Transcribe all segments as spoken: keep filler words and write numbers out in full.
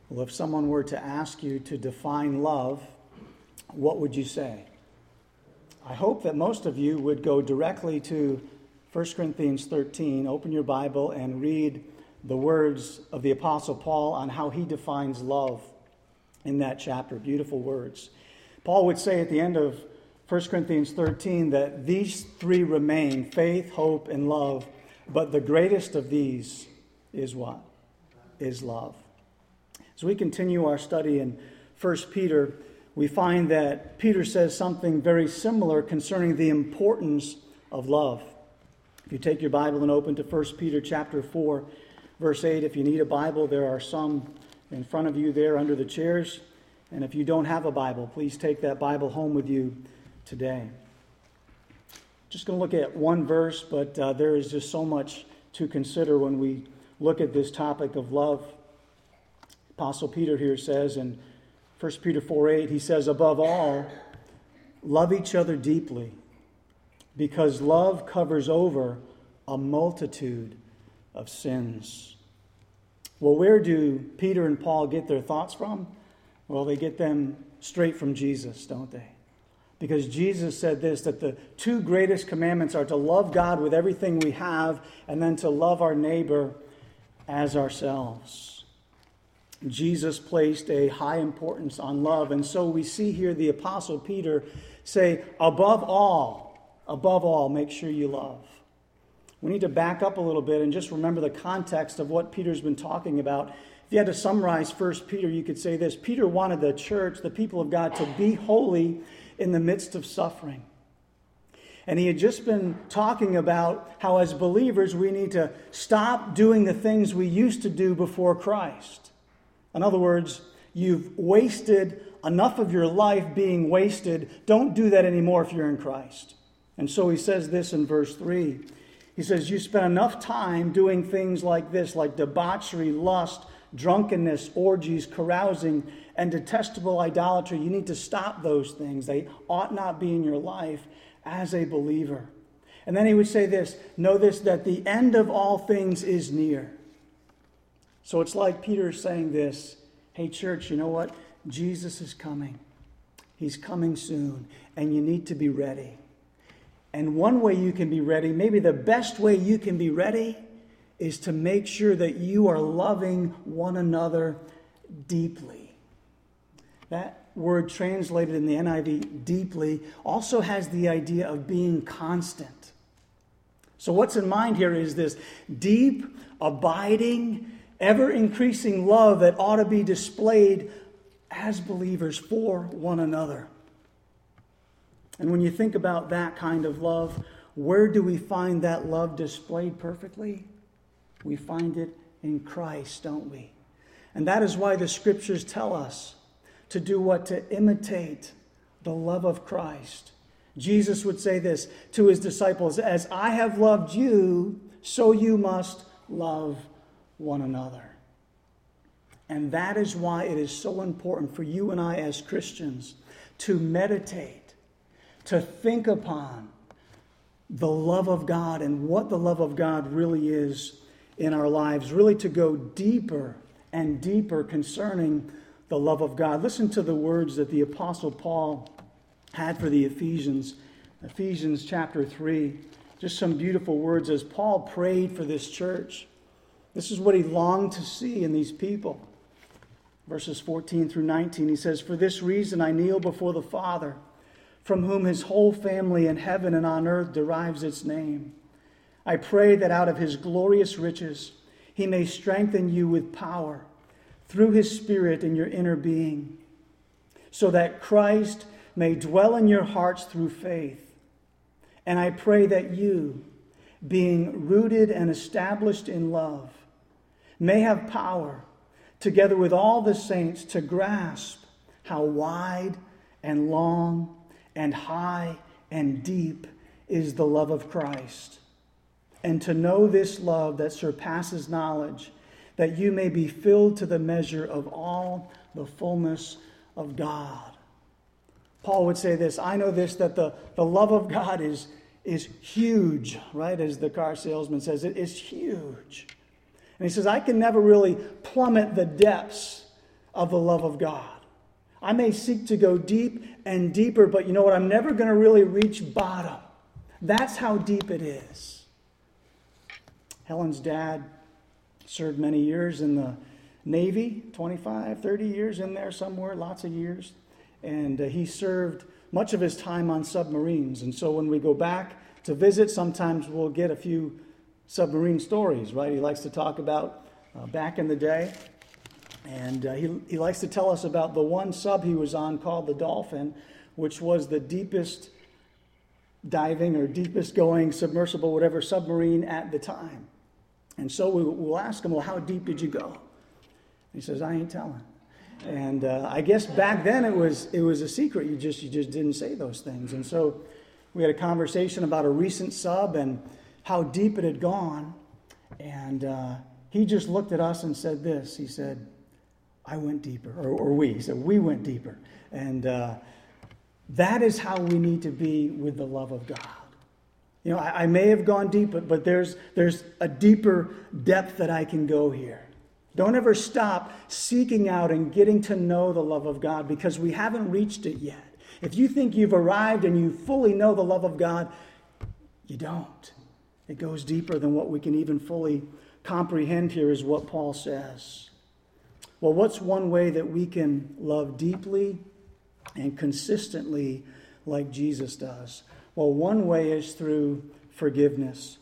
Well, if someone were to ask you to define love, what would you say? I hope that most of you would go directly to First Corinthians thirteen, open your Bible and read the words of the Apostle Paul on how he defines love in that chapter. Beautiful words. Paul would say at the end of First Corinthians thirteen that these three remain, faith, hope, and love, but the greatest of these is what? Is love. As we continue our study in First Peter, we find that Peter says something very similar concerning the importance of love. If you take your Bible and open to First Peter chapter four, verse eight, if you need a Bible, there are some in front of you there under the chairs. And if you don't have a Bible, please take that Bible home with you today. Just going to look at one verse, but uh, there is just so much to consider when we look at this topic of love. Apostle Peter here says in First Peter four eight, he says, above all, love each other deeply, because love covers over a multitude of sins. Well, where do Peter and Paul get their thoughts from? Well, they get them straight from Jesus, don't they? Because Jesus said this, that the two greatest commandments are to love God with everything we have, and then to love our neighbor as ourselves. Jesus placed a high importance on love, and so we see here the Apostle Peter say, above all, above all, make sure you love. We need to back up a little bit and just remember the context of what Peter's been talking about. If you had to summarize First Peter, you could say this. Peter wanted the church, the people of God, to be holy in the midst of suffering. And he had just been talking about how as believers we need to stop doing the things we used to do before Christ. In other words, you've wasted enough of your life being wasted. Don't do that anymore if you're in Christ. And so he says this in verse three. He says, you spend enough time doing things like this, like debauchery, lust, drunkenness, orgies, carousing, and detestable idolatry. You need to stop those things. They ought not be in your life as a believer. And then he would say this, know this, that the end of all things is near. So it's like Peter saying this, hey church, you know what? Jesus is coming. He's coming soon, and you need to be ready. And one way you can be ready, maybe the best way you can be ready, is to make sure that you are loving one another deeply. That word translated in the N I V, deeply, also has the idea of being constant. So what's in mind here is this deep, abiding, ever-increasing love that ought to be displayed as believers for one another. And when you think about that kind of love, where do we find that love displayed perfectly? We find it in Christ, don't we? And that is why the Scriptures tell us to do what? To imitate the love of Christ. Jesus would say this to his disciples, as I have loved you, so you must love one another. And that is why it is so important for you and I as Christians to meditate, to think upon the love of God and what the love of God really is in our lives, really to go deeper and deeper concerning the love of God. Listen to the words that the Apostle Paul had for the Ephesians. Ephesians chapter three. Just some beautiful words as Paul prayed for this church. This is what he longed to see in these people. Verses fourteen through nineteen, he says, for this reason I kneel before the Father, from whom his whole family in heaven and on earth derives its name. I pray that out of his glorious riches he may strengthen you with power through his Spirit in your inner being, so that Christ may dwell in your hearts through faith. And I pray that you, being rooted and established in love, may have power, together with all the saints, to grasp how wide and long and high and deep is the love of Christ, and to know this love that surpasses knowledge, that you may be filled to the measure of all the fullness of God. Paul would say this, I know this, that the, the love of God is, is huge, right? As the car salesman says, it is huge. And he says, I can never really plummet the depths of the love of God. I may seek to go deep and deeper, but you know what? I'm never going to really reach bottom. That's how deep it is. Helen's dad served many years in the Navy, twenty-five, thirty years in there somewhere, lots of years. And uh, he served much of his time on submarines. And so when we go back to visit, sometimes we'll get a few submarine stories, right? He likes to talk about uh, back in the day. And uh, he, he likes to tell us about the one sub he was on called the Dolphin, which was the deepest diving or deepest going submersible, whatever, submarine at the time. And so we, we'll ask him, well, how deep did you go? He says, I ain't telling. And uh, I guess back then it was it was a secret. You just you just didn't say those things. And so we had a conversation about a recent sub and how deep it had gone. And uh, he just looked at us and said this. He said, I went deeper, or, or we. He said, we went deeper. And uh, that is how we need to be with the love of God. You know, I, I may have gone deep, but, but there's there's a deeper depth that I can go here. Don't ever stop seeking out and getting to know the love of God, because we haven't reached it yet. If you think you've arrived and you fully know the love of God, you don't. It goes deeper than what we can even fully comprehend here, is what Paul says. Well, what's one way that we can love deeply and consistently like Jesus does? Well, one way is through forgiveness.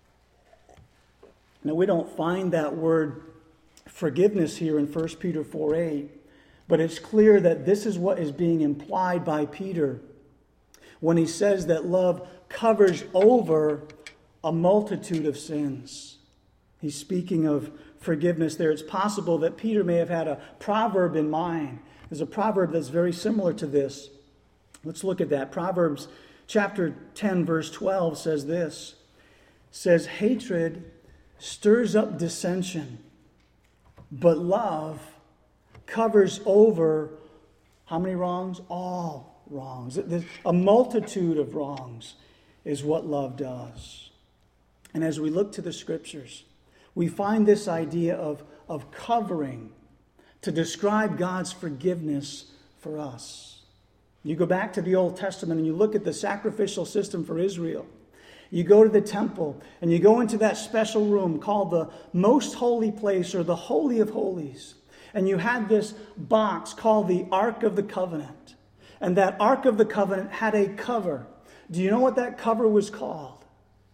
Now, we don't find that word forgiveness here in First Peter four eight, but it's clear that this is what is being implied by Peter when he says that love covers over a multitude of sins. He's speaking of forgiveness there. It's possible that Peter may have had a proverb in mind. There's a proverb that's very similar to this. Let's look at that. Proverbs chapter ten, verse twelve says this. Says, hatred stirs up dissension, but love covers over how many wrongs? All wrongs. A multitude of wrongs is what love does. And as we look to the scriptures, we find this idea of, of covering to describe God's forgiveness for us. You go back to the Old Testament and you look at the sacrificial system for Israel. You go to the temple and you go into that special room called the most holy place, or the Holy of Holies. And you had this box called the Ark of the Covenant. And that Ark of the Covenant had a cover. Do you know what that cover was called?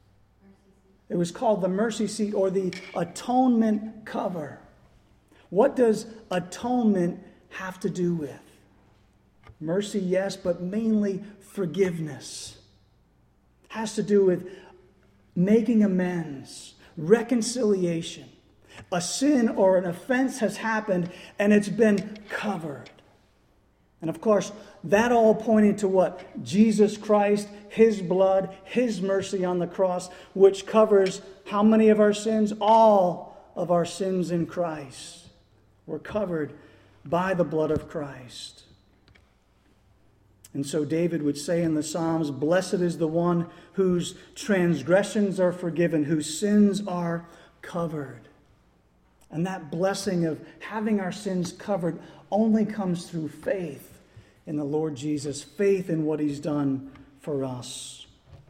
It was called the mercy seat, or the atonement cover. What does atonement have to do with? Mercy, yes, but mainly forgiveness. Has to do with making amends, reconciliation. A sin or an offense has happened and it's been covered. And of course, that all pointing to what? Jesus Christ, His blood, His mercy on the cross, which covers how many of our sins? All of our sins in Christ. We're covered by the blood of Christ. And so David would say in the Psalms, blessed is the one whose transgressions are forgiven, whose sins are covered. And that blessing of having our sins covered only comes through faith in the Lord Jesus, faith in what He's done for us.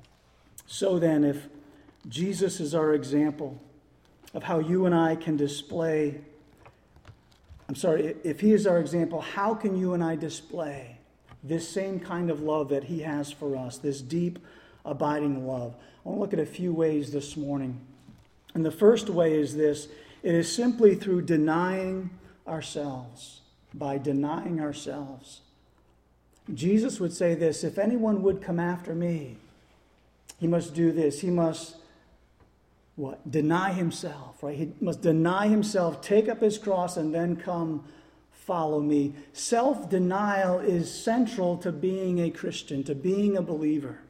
So then, if Jesus is our example of how you and I can display, I'm sorry, if He is our example, how can you and I display this same kind of love that He has for us, this deep, abiding love? I want to look at a few ways this morning. And the first way is this. It is simply through denying ourselves, by denying ourselves. Jesus would say this, if anyone would come after me, he must do this. He must, what? Deny himself, right? He must deny himself, take up his cross, and then come follow me. Self-denial is central to being a Christian, to being a believer.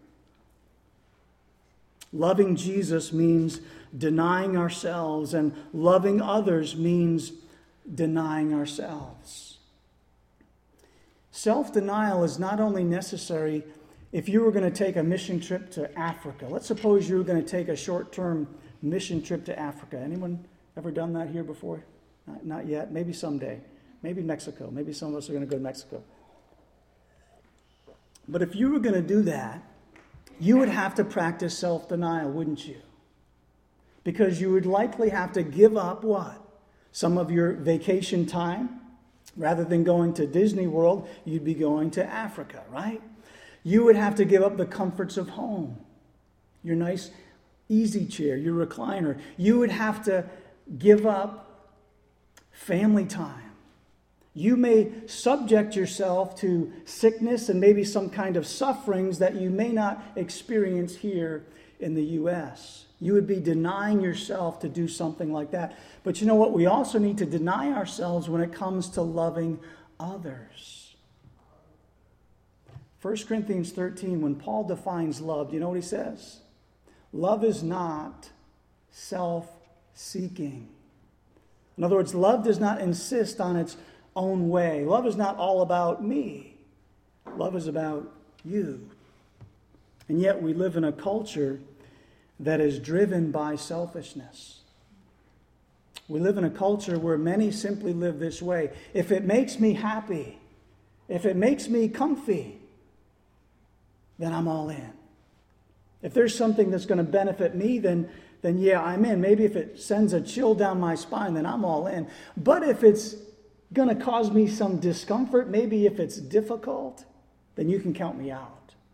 Loving Jesus means denying ourselves, and loving others means denying ourselves. Self-denial is not only necessary if you were going to take a mission trip to Africa. Let's suppose you were going to take a short-term mission trip to Africa. Anyone ever done that here before? Not, not yet. Maybe someday. Maybe Mexico. Maybe some of us are going to go to Mexico. But if you were going to do that, you would have to practice self-denial, wouldn't you? Because you would likely have to give up what? Some of your vacation time. Rather than going to Disney World, you'd be going to Africa, right? You would have to give up the comforts of home. Your nice easy chair, your recliner. You would have to give up family time. You may subject yourself to sickness and maybe some kind of sufferings that you may not experience here in the U S. You would be denying yourself to do something like that. But you know what? We also need to deny ourselves when it comes to loving others. First Corinthians thirteen, when Paul defines love, do you know what he says? Love is not self-seeking. In other words, love does not insist on its own way. Love is not all about me. Love is about you. And yet we live in a culture that is driven by selfishness. We live in a culture where many simply live this way. If it makes me happy, if it makes me comfy, then I'm all in. If there's something that's going to benefit me, then, then yeah, I'm in. Maybe if it sends a chill down my spine, then I'm all in. But if it's going to cause me some discomfort, maybe if it's difficult, then you can count me out.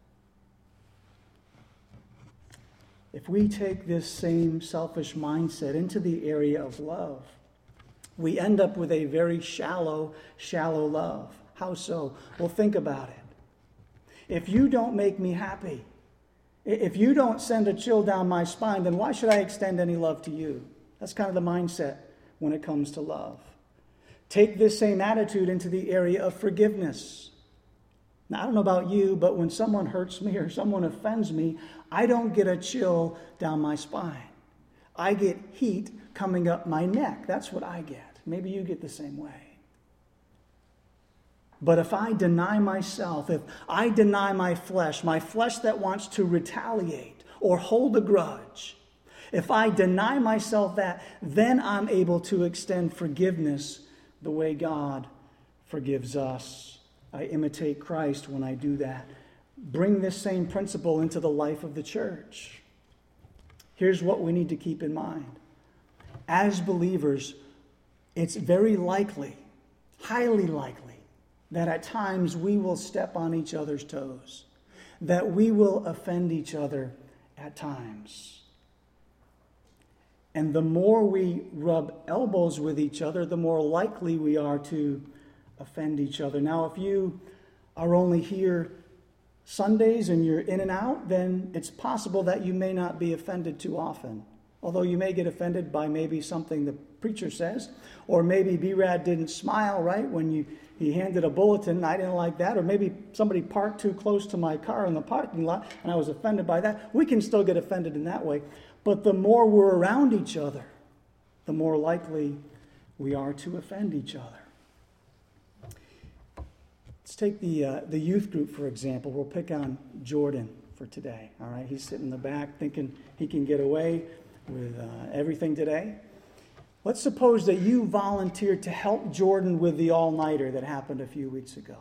If we take this same selfish mindset into the area of love, we end up with a very shallow, shallow love. How so? Well, think about it. If you don't make me happy, if you don't send a chill down my spine, then why should I extend any love to you? That's kind of the mindset when it comes to love. Take this same attitude into the area of forgiveness. Now, I don't know about you, but when someone hurts me or someone offends me, I don't get a chill down my spine. I get heat coming up my neck. That's what I get. Maybe you get the same way. But if I deny myself, if I deny my flesh, my flesh that wants to retaliate or hold a grudge, if I deny myself that, then I'm able to extend forgiveness the way God forgives us. I imitate Christ when I do that. Bring this same principle into the life of the church. Here's what we need to keep in mind. As believers, it's very likely, highly likely, that at times we will step on each other's toes, that we will offend each other at times. And the more we rub elbows with each other, the more likely we are to offend each other. Now, if you are only here Sundays and you're in and out, then it's possible that you may not be offended too often. Although you may get offended by maybe something the preacher says, or maybe B-Rad didn't smile right when you he handed a bulletin and I didn't like that, or maybe somebody parked too close to my car in the parking lot and I was offended by that. We can still get offended in that way. But the more we're around each other, the more likely we are to offend each other. Let's take the uh, the youth group, for example. We'll pick on Jordan for today. All right, he's sitting in the back thinking he can get away with uh, everything today. Let's suppose that you volunteered to help Jordan with the all-nighter that happened a few weeks ago.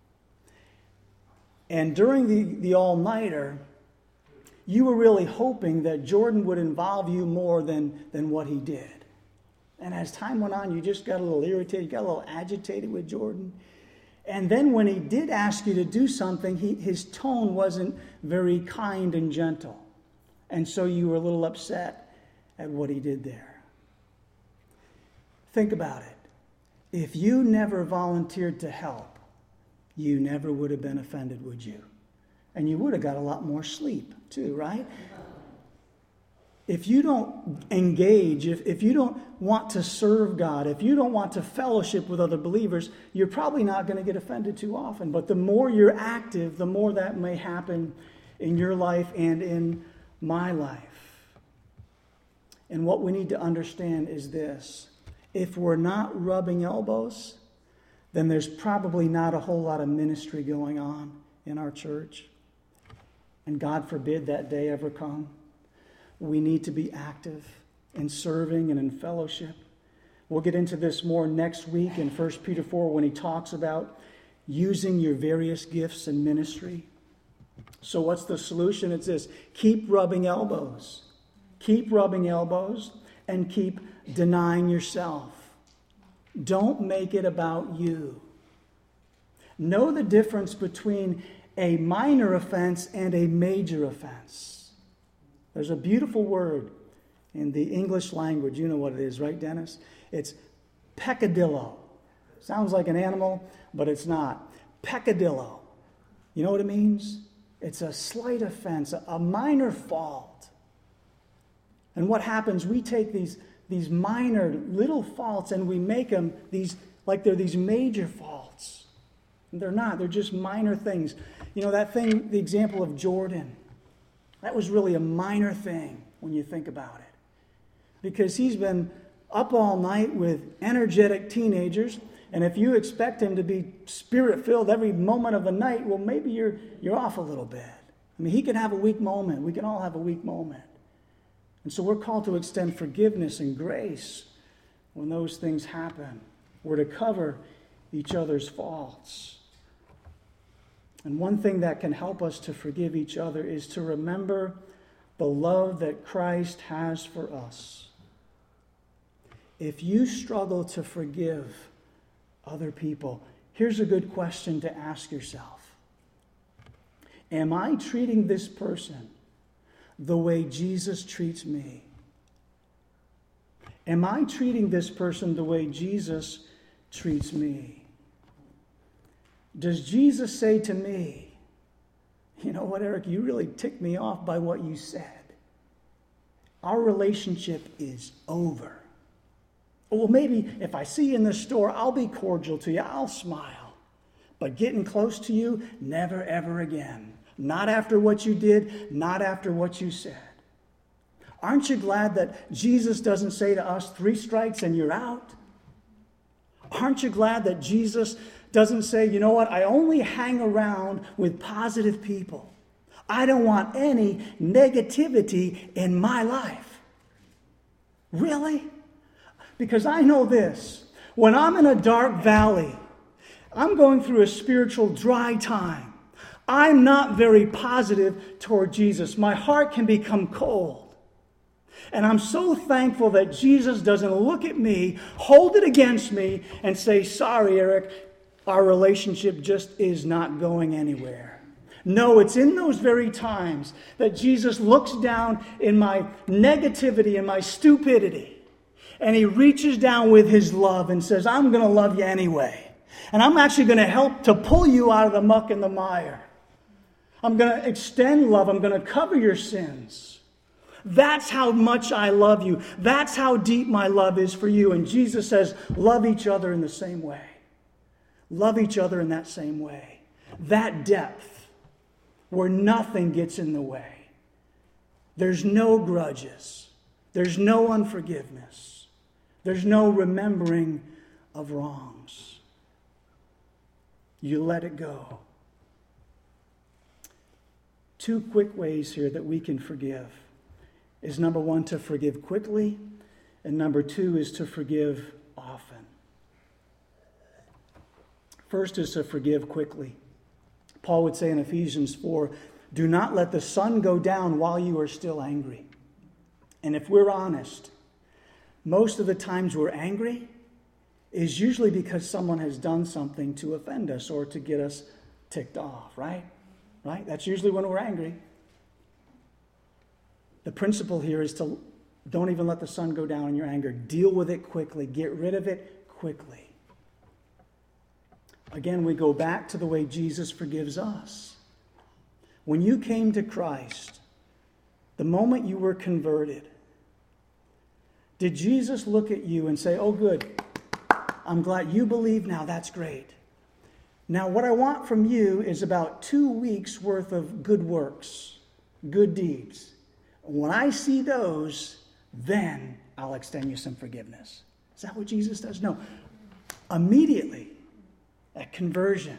And during the, the all-nighter, you were really hoping that Jordan would involve you more than, than what he did. And as time went on, you just got a little irritated, you got a little agitated with Jordan. And then when he did ask you to do something, he, his tone wasn't very kind and gentle. And so you were a little upset at what he did there. Think about it. If you never volunteered to help, you never would have been offended, would you? And you would have got a lot more sleep too, right? If you don't engage, if, if you don't want to serve God, if you don't want to fellowship with other believers, you're probably not going to get offended too often. But the more you're active, the more that may happen in your life and in my life. And what we need to understand is this. If we're not rubbing elbows, then there's probably not a whole lot of ministry going on in our church. And God forbid that day ever come. We need to be active in serving and in fellowship. We'll get into this more next week in First Peter four when he talks about using your various gifts in ministry. So what's the solution? It's this: keep rubbing elbows. Keep rubbing elbows and keep denying yourself. Don't make it about you. Know the difference between a minor offense and a major offense. There's a beautiful word in the English language. You know what it is, right, Dennis? It's peccadillo. Sounds like an animal, but it's not. Peccadillo. You know what it means? It's a slight offense, a minor fault. And what happens, we take these, these minor little faults and we make them these like they're these major faults. And they're not. They're just minor things. You know, that thing, the example of Jordan, that was really a minor thing when you think about it. Because he's been up all night with energetic teenagers, and if you expect him to be spirit-filled every moment of the night, well, maybe you're you're off a little bit. I mean, he can have a weak moment. We can all have a weak moment. And so we're called to extend forgiveness and grace when those things happen. We're to cover each other's faults. And one thing that can help us to forgive each other is to remember the love that Christ has for us. If you struggle to forgive other people, here's a good question to ask yourself. Am I treating this person the way Jesus treats me? Am I treating this person the way Jesus treats me? Does Jesus say to me, you know what, Eric, you really ticked me off by what you said. Our relationship is over. Well, maybe if I see you in the store, I'll be cordial to you. I'll smile. But getting close to you, never, ever again. Not after what you did, not after what you said. Aren't you glad that Jesus doesn't say to us, three strikes and you're out? Aren't you glad that Jesus doesn't say, you know what, I only hang around with positive people. I don't want any negativity in my life. Really? Because I know this. When I'm in a dark valley, I'm going through a spiritual dry time. I'm not very positive toward Jesus. My heart can become cold. And I'm so thankful that Jesus doesn't look at me, hold it against me, and say, sorry, Eric, our relationship just is not going anywhere. No, it's in those very times that Jesus looks down in my negativity and my stupidity, and he reaches down with his love and says, I'm going to love you anyway. And I'm actually going to help to pull you out of the muck and the mire. I'm going to extend love. I'm going to cover your sins. That's how much I love you. That's how deep my love is for you. And Jesus says, love each other in the same way. Love each other in that same way. That depth where nothing gets in the way. There's no grudges. There's no unforgiveness. There's no remembering of wrongs. You let it go. Two quick ways here that we can forgive is number one, to forgive quickly, and number two is to forgive often. First is to forgive quickly. Paul would say in Ephesians four, do not let the sun go down while you are still angry. And if we're honest, most of the times we're angry is usually because someone has done something to offend us or to get us ticked off, right? Right? That's usually when we're angry. The principle here is to don't even let the sun go down in your anger. Deal with it quickly. Get rid of it quickly. Again, we go back to the way Jesus forgives us. When you came to Christ, the moment you were converted, did Jesus look at you and say, oh, good, I'm glad you believe now, that's great. Now, what I want from you is about two weeks worth of good works, good deeds. When I see those, then I'll extend you some forgiveness. Is that what Jesus does? No. Immediately, at conversion,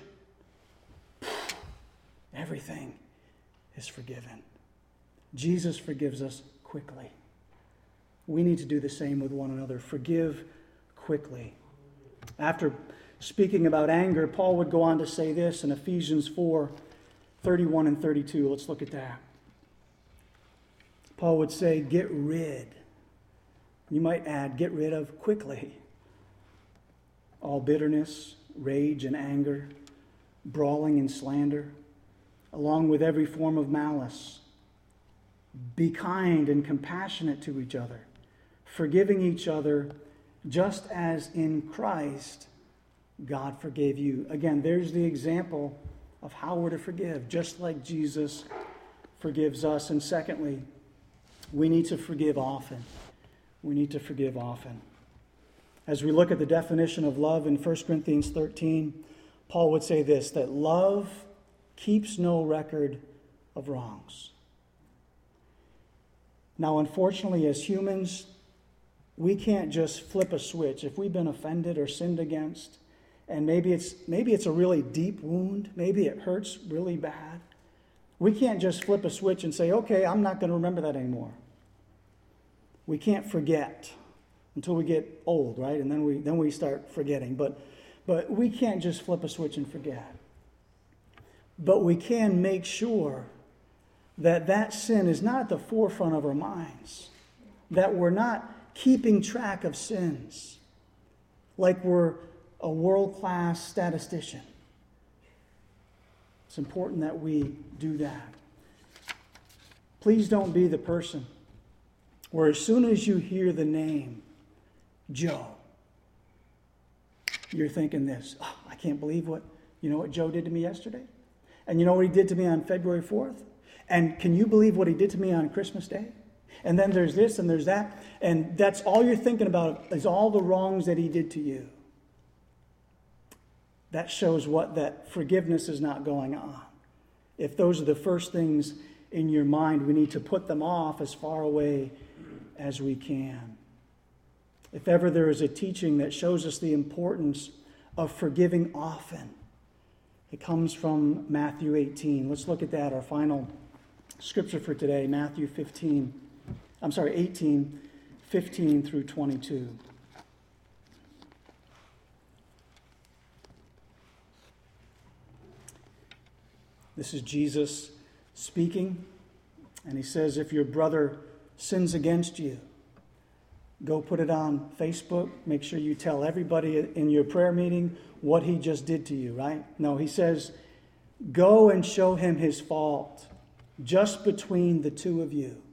everything is forgiven. Jesus forgives us quickly. We need to do the same with one another. Forgive quickly. After speaking about anger, Paul would go on to say this in Ephesians four, thirty-one and thirty-two. Let's look at that. Paul would say, get rid. You might add, get rid of quickly. All bitterness, rage, and anger, brawling and slander, along with every form of malice. Be kind and compassionate to each other, forgiving each other, just as in Christ God forgave you. Again, there's the example of how we're to forgive, just like Jesus forgives us. And secondly, we need to forgive often. We need to forgive often. As we look at the definition of love in First Corinthians thirteen, Paul would say this, that love keeps no record of wrongs. Now, unfortunately, as humans, we can't just flip a switch. If we've been offended or sinned against, and maybe it's maybe it's a really deep wound, maybe it hurts really bad, we can't just flip a switch and say, okay, I'm not going to remember that anymore. We can't forget until we get old, right? And then we then we start forgetting. But but we can't just flip a switch and forget. But we can make sure that that sin is not at the forefront of our minds, that we're not keeping track of sins like we're a world-class statistician. It's important that we do that. Please don't be the person where as soon as you hear the name Joe, you're thinking this, oh, I can't believe what, you know what Joe did to me yesterday? And you know what he did to me on February fourth? And can you believe what he did to me on Christmas Day? And then there's this and there's that. And that's all you're thinking about is all the wrongs that he did to you. That shows what that forgiveness is not going on. If those are the first things in your mind, we need to put them off as far away as we can. If ever there is a teaching that shows us the importance of forgiving often, it comes from Matthew eighteen. Let's look at that, our final scripture for today, Matthew fifteen. I'm sorry, eighteen, fifteen through twenty-two. This is Jesus speaking, and he says, if your brother sins against you, go put it on Facebook. Make sure you tell everybody in your prayer meeting what he just did to you, right? No, he says, go and show him his fault just between the two of you.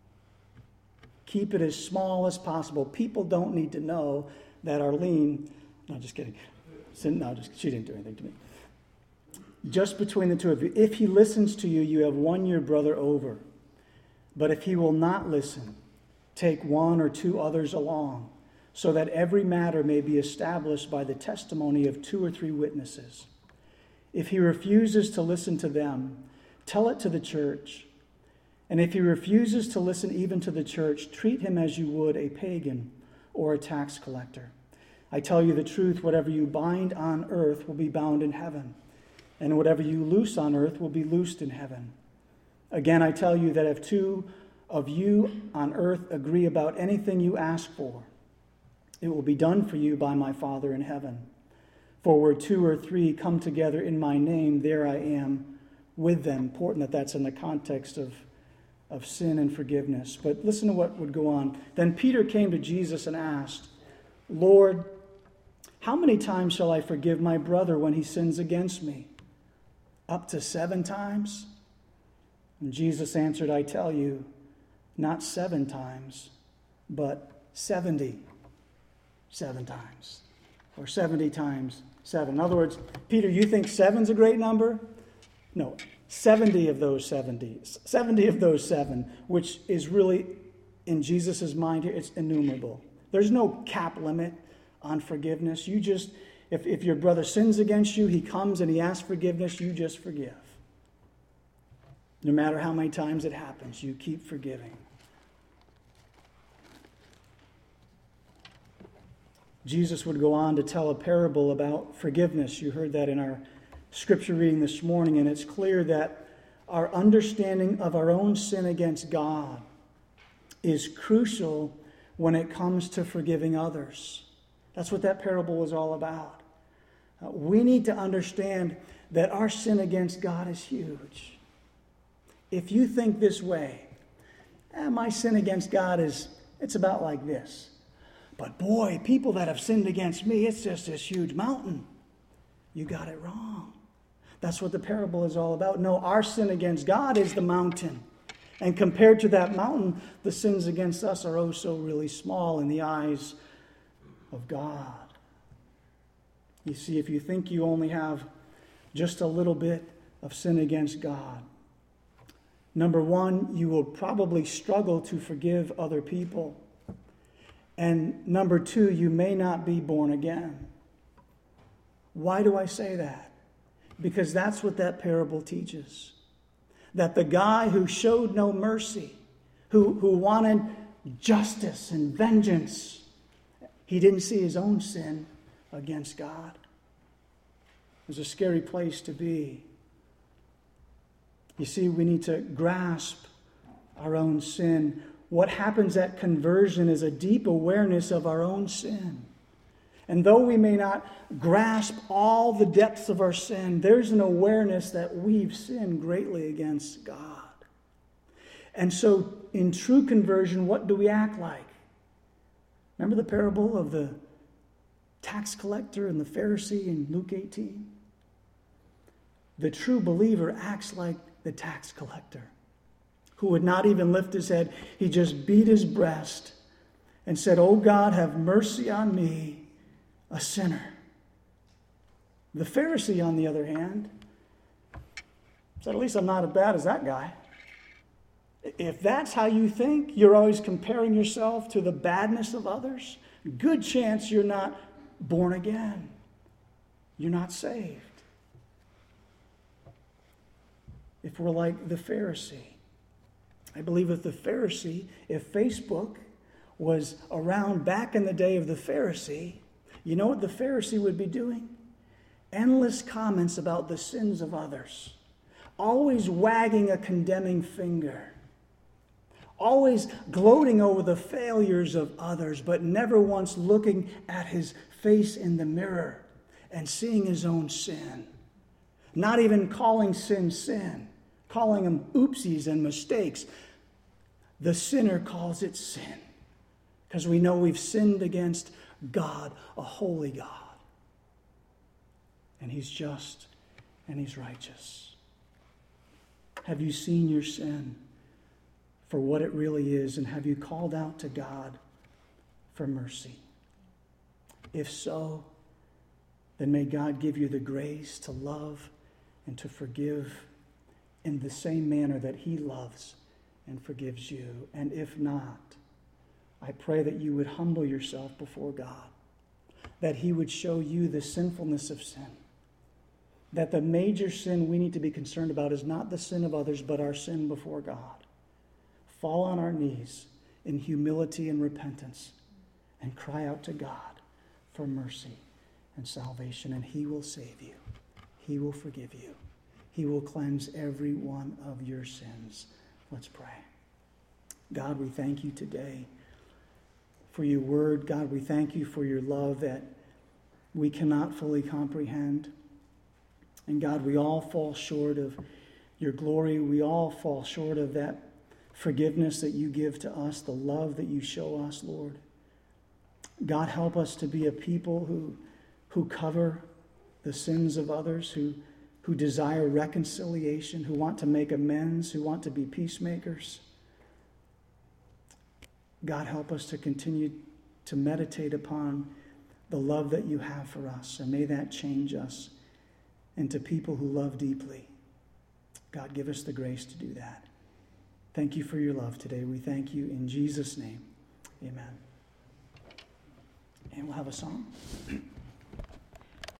Keep it as small as possible. People don't need to know that Arlene, no, just kidding. No, just, she didn't do anything to me. Just between the two of you. If he listens to you, you have won your brother over. But if he will not listen, take one or two others along, so that every matter may be established by the testimony of two or three witnesses. If he refuses to listen to them, tell it to the church. And if he refuses to listen even to the church, treat him as you would a pagan or a tax collector. I tell you the truth, whatever you bind on earth will be bound in heaven, and whatever you loose on earth will be loosed in heaven. Again, I tell you that if two of you on earth agree about anything you ask for, it will be done for you by my Father in heaven. For where two or three come together in my name, there I am with them. Important that that's in the context of, of sin and forgiveness. But listen to what would go on. Then Peter came to Jesus and asked, Lord, how many times shall I forgive my brother when he sins against me? Up to seven times? And Jesus answered, I tell you, not seven times, but seventy. Seven times. Or seventy times seven. In other words, Peter, you think seven's a great number? No, seventy of those seventies. seventy of those seven, which is really, in Jesus' mind here, it's innumerable. There's no cap limit on forgiveness. You just, if, if your brother sins against you, he comes and he asks forgiveness, you just forgive. No matter how many times it happens, you keep forgiving. Jesus would go on to tell a parable about forgiveness. You heard that in our scripture reading this morning, and it's clear that our understanding of our own sin against God is crucial when it comes to forgiving others. That's what that parable was all about. Uh, we need to understand that our sin against God is huge. If you think this way, eh, my sin against God is, it's about like this. But boy, people that have sinned against me, it's just this huge mountain. You got it wrong. That's what the parable is all about. No, our sin against God is the mountain. And compared to that mountain, the sins against us are oh so really small in the eyes of God. You see, if you think you only have just a little bit of sin against God, number one, you will probably struggle to forgive other people. And number two, you may not be born again. Why do I say that? Because that's what that parable teaches. That the guy who showed no mercy, who, who wanted justice and vengeance, he didn't see his own sin against God. It was a scary place to be. You see, we need to grasp our own sin. What happens at conversion is a deep awareness of our own sin. And though we may not grasp all the depths of our sin, there's an awareness that we've sinned greatly against God. And so in true conversion, what do we act like? Remember the parable of the tax collector and the Pharisee in Luke eighteen? The true believer acts like the tax collector, who would not even lift his head. He just beat his breast and said, "Oh God, have mercy on me, a sinner." The Pharisee, on the other hand, said, "At least I'm not as bad as that guy." If that's how you think, you're always comparing yourself to the badness of others, good chance you're not born again. You're not saved. If we're like the Pharisee, I believe if the Pharisee, if Facebook was around back in the day of the Pharisee, you know what the Pharisee would be doing? Endless comments about the sins of others. Always wagging a condemning finger. Always gloating over the failures of others, but never once looking at his face in the mirror and seeing his own sin. Not even calling sin sin. Calling them oopsies and mistakes. The sinner calls it sin. Because we know we've sinned against God, a holy God. And he's just and he's righteous. Have you seen your sin for what it really is? And have you called out to God for mercy? If so, then may God give you the grace to love and to forgive in the same manner that he loves and forgives you. And if not, I pray that you would humble yourself before God, that he would show you the sinfulness of sin, that the major sin we need to be concerned about is not the sin of others, but our sin before God. Fall on our knees in humility and repentance and cry out to God for mercy and salvation, and he will save you. He will forgive you. He will cleanse every one of your sins. Let's pray. God, we thank you today for your word. God, we thank you for your love that we cannot fully comprehend. And God, we all fall short of your glory. We all fall short of that forgiveness that you give to us, the love that you show us, Lord. God, help us to be a people who, who cover the sins of others, who who desire reconciliation, who want to make amends, who want to be peacemakers. God, help us to continue to meditate upon the love that you have for us, and may that change us into people who love deeply. God, give us the grace to do that. Thank you for your love today. We thank you in Jesus' name. Amen. And we'll have a song.